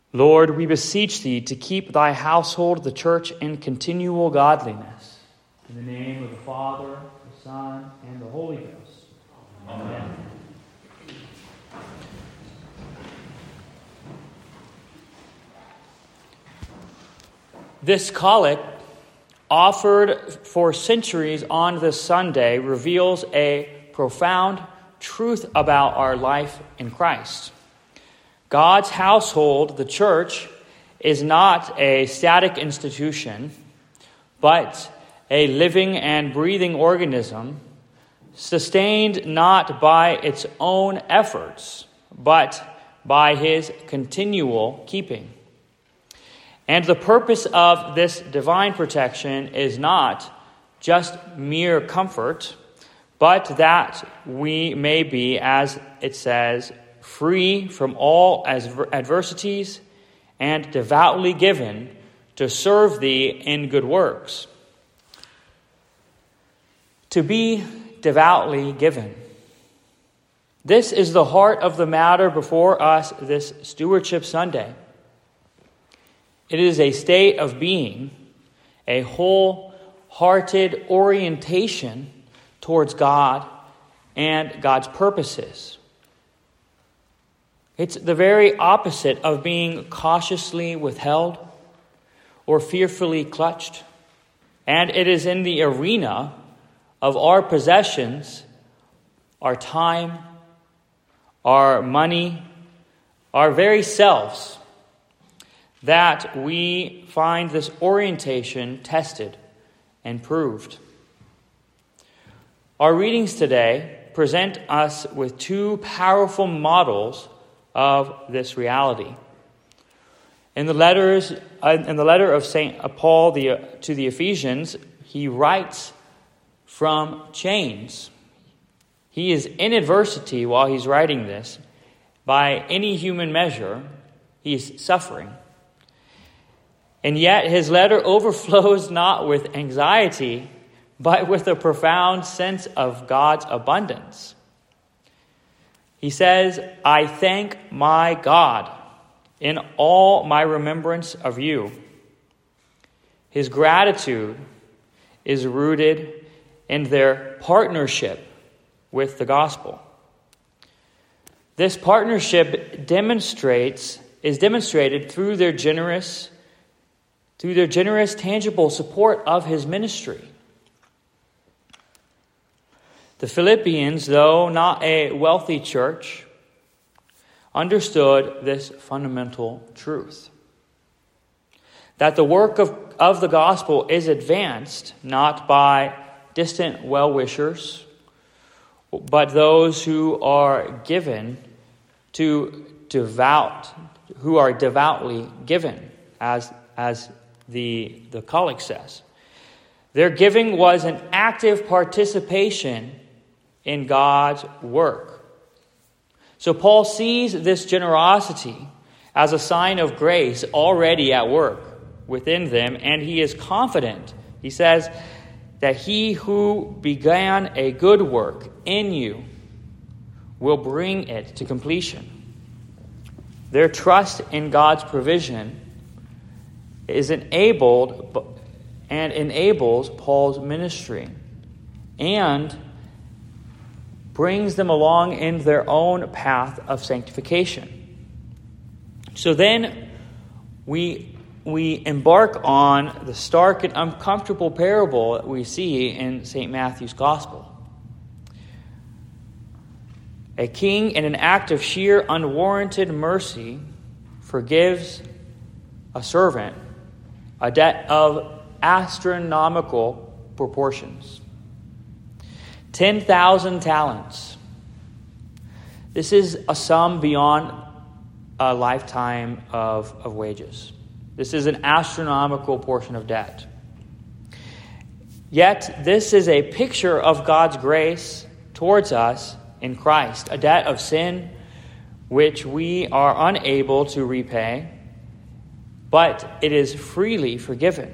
Lord, we beseech thee to keep thy household, the church, in continual godliness. In the name of the Father, the Son, and the Holy Ghost. Amen. This collect, offered for centuries on this Sunday, reveals a profound truth about our life in Christ. God's household, the church, is not a static institution, but a living and breathing organism, sustained not by its own efforts, but by his continual keeping. And the purpose of this divine protection is not just mere comfort, but that we may be, as it says, free from all adversities and devoutly given to serve thee in good works. To be devoutly given. This is the heart of the matter before us this Stewardship Sunday. It is a state of being, a wholehearted orientation towards God and God's purposes. It's the very opposite of being cautiously withheld or fearfully clutched. And it is in the arena of our possessions, our time, our money, our very selves, that we find this orientation tested and proved. Our readings today present us with two powerful models of this reality. In the letter of St. Paul to the Ephesians, he writes from chains. He is in adversity while he's writing this. By any human measure, he's suffering. And yet his letter overflows not with anxiety, but with a profound sense of God's abundance. He says, I thank my God in all my remembrance of you. His gratitude is rooted in their partnership with the gospel. This partnership is demonstrated through their generous, tangible support of his ministry. The Philippians, though not a wealthy church, understood this fundamental truth. That the work of the gospel is advanced not by distant well-wishers, but those who are devoutly given, as the collect says. Their giving was an active participation in God's work. So Paul sees this generosity as a sign of grace already at work within them, and he is confident, he says, that he who began a good work in you will bring it to completion. Their trust in God's provision is enables Paul's ministry and brings them along in their own path of sanctification. So then we embark on the stark and uncomfortable parable that we see in St. Matthew's Gospel. A king, in an act of sheer unwarranted mercy, forgives a servant a debt of astronomical proportions. 10,000 talents. This is a sum beyond a lifetime of wages. This is an astronomical portion of debt. Yet, this is a picture of God's grace towards us in Christ, a debt of sin which we are unable to repay, but it is freely forgiven.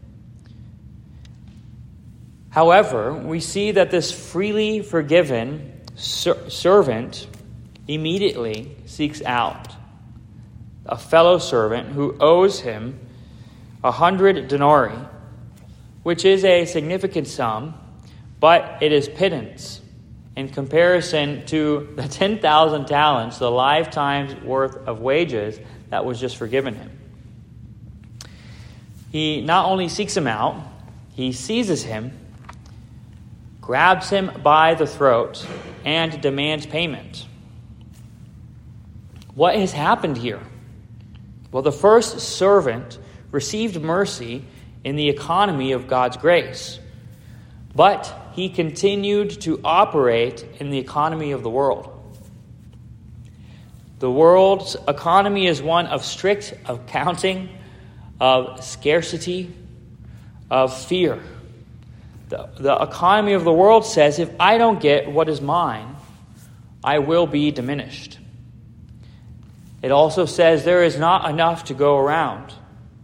However, we see that this freely forgiven servant immediately seeks out a fellow servant who owes him 100 denarii, which is a significant sum, but it is pittance in comparison to the 10,000 talents, the lifetime's worth of wages that was just forgiven him. He not only seeks him out, he seizes him, grabs him by the throat, and demands payment. What has happened here? Well, the first servant received mercy in the economy of God's grace, but he continued to operate in the economy of the world. The world's economy is one of strict accounting, of scarcity, of fear. The economy of the world says, if I don't get what is mine, I will be diminished. It also says there is not enough to go around.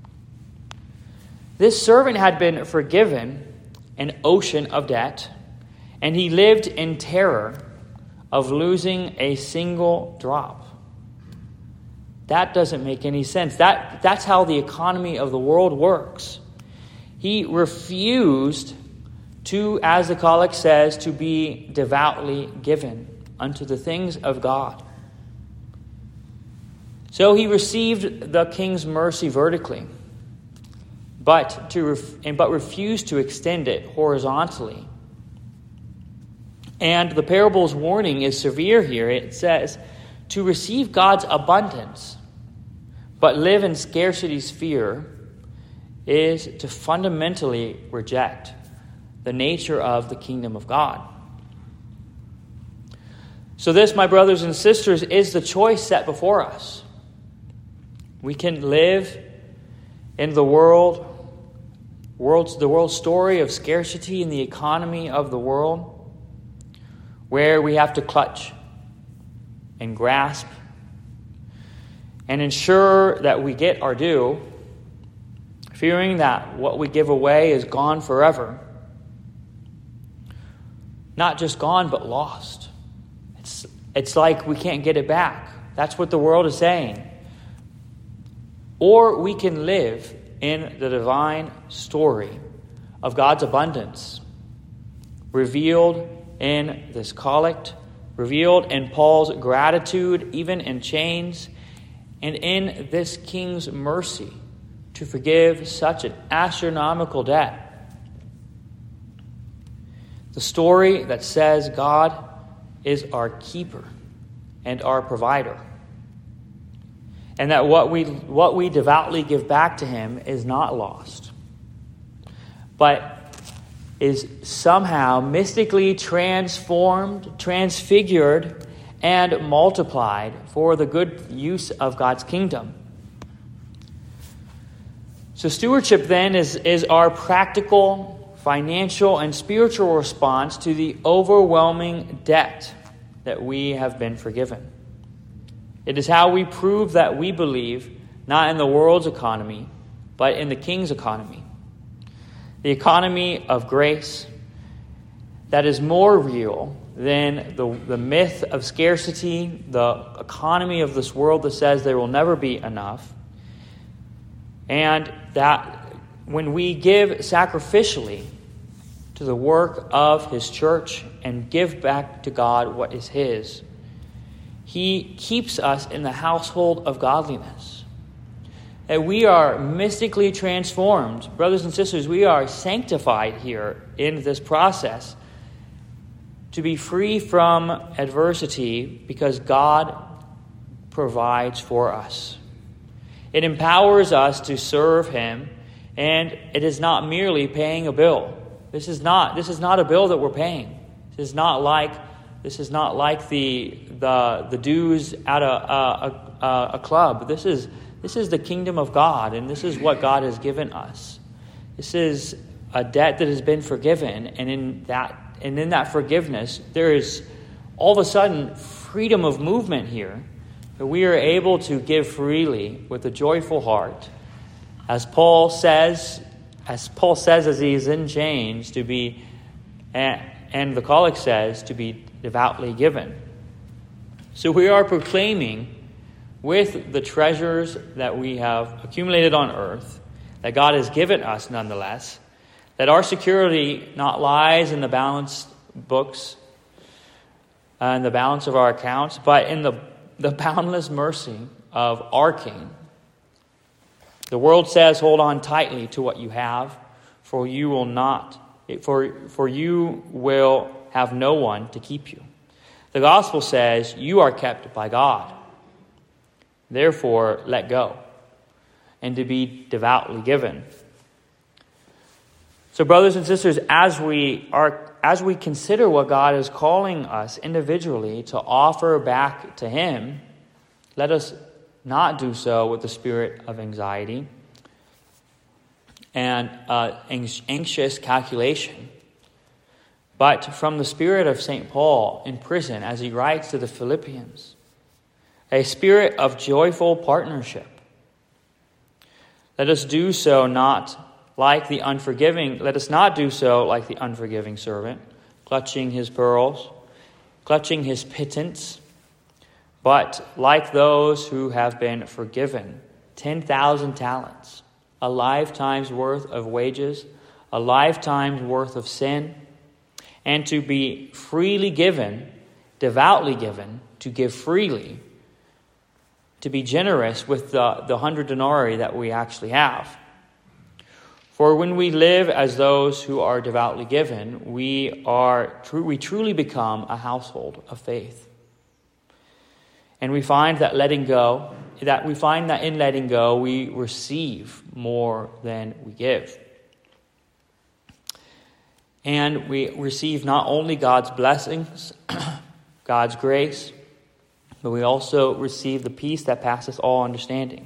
This servant had been forgiven an ocean of debt, and he lived in terror of losing a single drop. That doesn't make any sense. That's how the economy of the world works. He refused to, as the collect says, to be devoutly given unto the things of God. So he received the king's mercy vertically, but refused to extend it horizontally. And the parable's warning is severe here. It says, to receive God's abundance, but live in scarcity's fear, is to fundamentally reject the nature of the kingdom of God. So this, my brothers and sisters, is the choice set before us. We can live in the world's story of scarcity in the economy of the world, where we have to clutch and grasp and ensure that we get our due, fearing that what we give away is gone forever. Not just gone, but lost. It's like we can't get it back. That's what the world is saying. Or we can live in the divine story of God's abundance, revealed in this collect, revealed in Paul's gratitude, even in chains, and in this king's mercy to forgive such an astronomical debt. The story that says God is our keeper and our provider, and that what we devoutly give back to him is not lost, but is somehow mystically transformed, transfigured, and multiplied for the good use of God's kingdom. So stewardship then is our practical, financial, and spiritual response to the overwhelming debt that we have been forgiven. It is how we prove that we believe not in the world's economy, but in the king's economy. The economy of grace that is more real than the myth of scarcity, the economy of this world that says there will never be enough. And that when we give sacrificially to the work of his church and give back to God what is his, he keeps us in the household of godliness. That we are mystically transformed. Brothers and sisters, we are sanctified here in this process to be free from adversity because God provides for us. It empowers us to serve him, and it is not merely paying a bill. This is not a bill that we're paying. This is not like the dues at a club. This is the kingdom of God, and this is what God has given us. This is a debt that has been forgiven, and in that forgiveness, there is all of a sudden freedom of movement here. That we are able to give freely with a joyful heart, as Paul says as he is in chains, to be, and the collect says, to be devoutly given. So we are proclaiming with the treasures that we have accumulated on earth, that God has given us nonetheless, that our security not lies in the balanced books and the balance of our accounts, but in the boundless mercy of our King. The world says, hold on tightly to what you have, for you will have no one to keep you. The gospel says, you are kept by God. Therefore, let go, and to be devoutly given. So, brothers and sisters, as we consider what God is calling us individually to offer back to Him, let us not do so with the spirit of anxiety and anxious calculation, but from the spirit of St. Paul in prison, as he writes to the Philippians, a spirit of joyful partnership. Let us do so not like the unforgiving. Let us not do so like the unforgiving servant, clutching his pearls, clutching his pittance, but like those who have been forgiven 10,000 talents, a lifetime's worth of wages, a lifetime's worth of sin, and to be freely given, devoutly given, to give freely, to be generous with the 100 denarii that we actually have. For when we live as those who are devoutly given, we truly become a household of faith. And we find that in letting go, we receive more than we give. And we receive not only God's blessings, God's grace, but we also receive the peace that passes all understanding.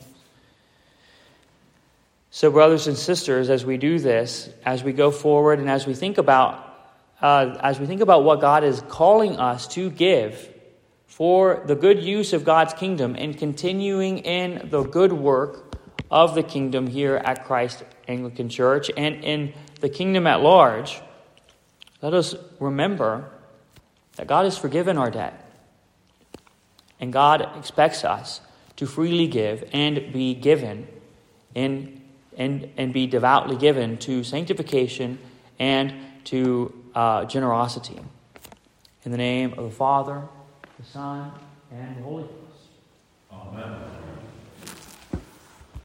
So, brothers and sisters, as we do this, as we go forward, and as we think about what God is calling us to give for the good use of God's kingdom and continuing in the good work of the kingdom here at Christ Anglican Church and in the kingdom at large, let us remember that God has forgiven our debt. And God expects us to freely give and be given and be devoutly given to sanctification and to generosity. In the name of the Father, the Son, and the Holy Ghost. Amen.